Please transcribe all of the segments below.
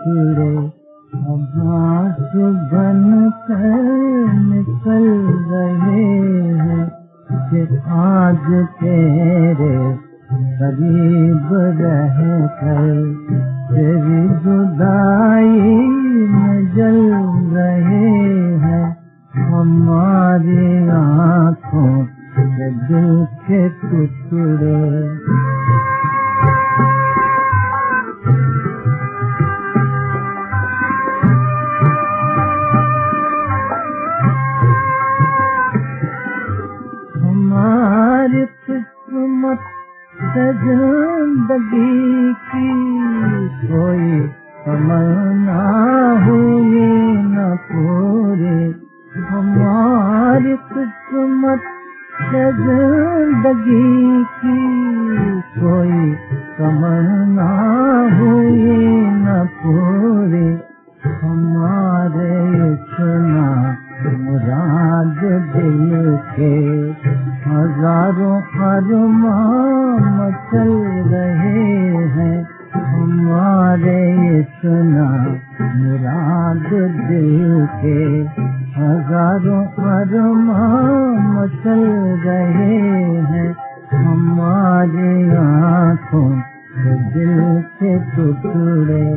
टुकड़े आंसू बन कर निकल रहे हैं कि आज तेरे करीब रह कर तेरी जुदाई में जल रहे हैं हमारी आँखों के दिल के टुकड़े। हमारी किस्मत से जिंदगी की कोई तमन्ना हुई न पूरी। हमारी किस्मत से जिंदगी की कोई तमन्ना हुई न पूरी। हमारे इतना मुराद दिल के हजारों अरमान मचल रहे हैं हमारे इतना मुराद दिल के हजारों अरमान मचल रहे हैं हमारी आँखों के दिल के टुकड़े।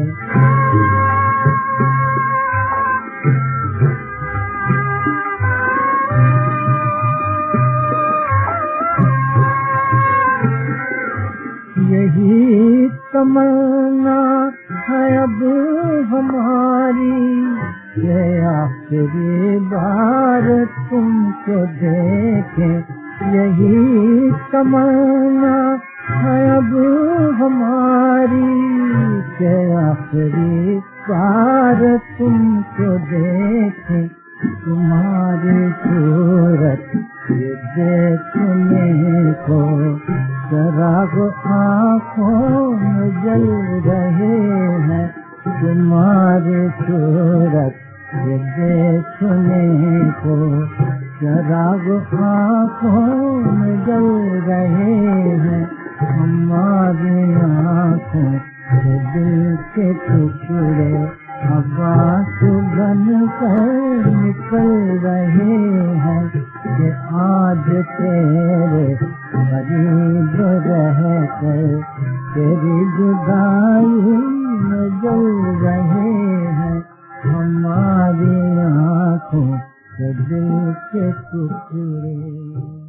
यही तमन्ना है अब हमारी ये आखिरी बार तुमको देखें। यही तमन्ना है अब हमारी ये आखिरी बार तुमको देखें। तुम्हारी सूरत ये देखने को शराब आँखों में जल रहे हैं तुम्हारी सूरत ये देखने को शराब आँखों में जल रहे हैं हमारी आँखों के दिल के टुकड़े। आंसू बन कर निकल रहे हैं कि आज तेरे करीब रह कर तेरी जुदाई में जल रहे हैं हमारी आँखों के दिल के टुकड़े।